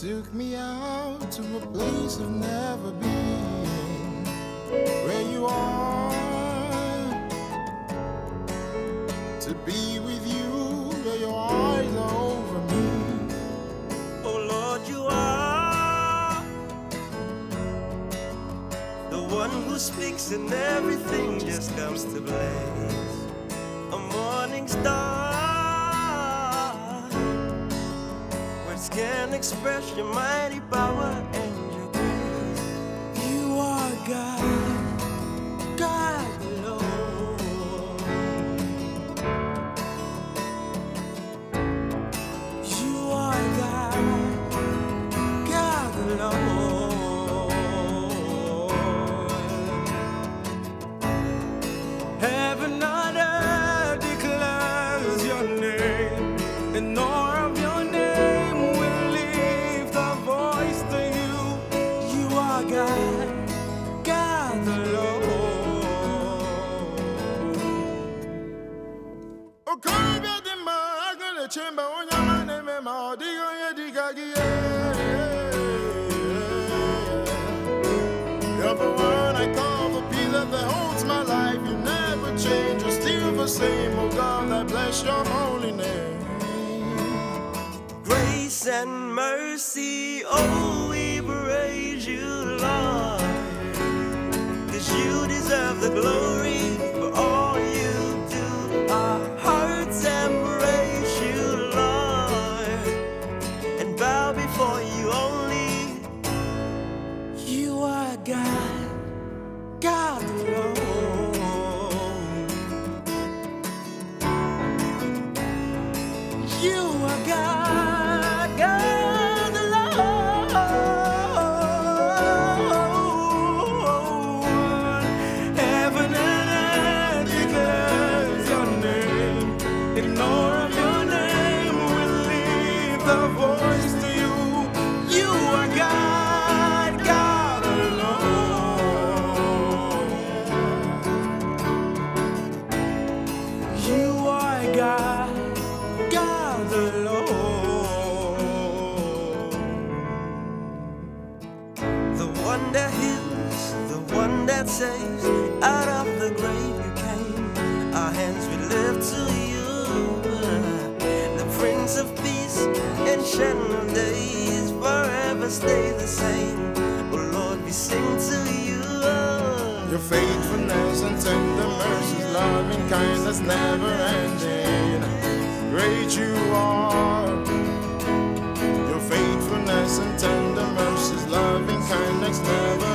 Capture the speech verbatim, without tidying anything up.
took me out to a place of never being, where you are, to be with you, where your eyes are over me. Oh Lord, you are the one who speaks and everything just comes to blaze. A morning star, words can't express your mighty power and your grace. You are God, God alone. You are God, God alone. Heaven and earth declares your name, and all of your name will lift a voice to you. You are God, God alone. O kalbia di magna chemba onya mane me ma digo ye digagi ye. You're the one I call the pillar that holds my life. You never change, you're still the same. Oh God, I bless your holy name. Grace and mercy, oh, we praise you, Lord, 'cause you deserve the glory for all you do. Our hearts embrace you, Lord, and bow before you only. You are God, God alone. You are God, God alone. Heaven and earth declares your name, and all of your name will lift a voice to you. You are God, God alone. You are God, God alone. The one that heals, the one that saves, out of the grave you came. Our hands we lift to you, the Prince of Peace, Ancient of Days, forever stay the same. Oh Lord, we sing to you. Your faithfulness and tender mercies, loving kindness never ending. Great you are. Your faithfulness and tender mercies, loving kindness never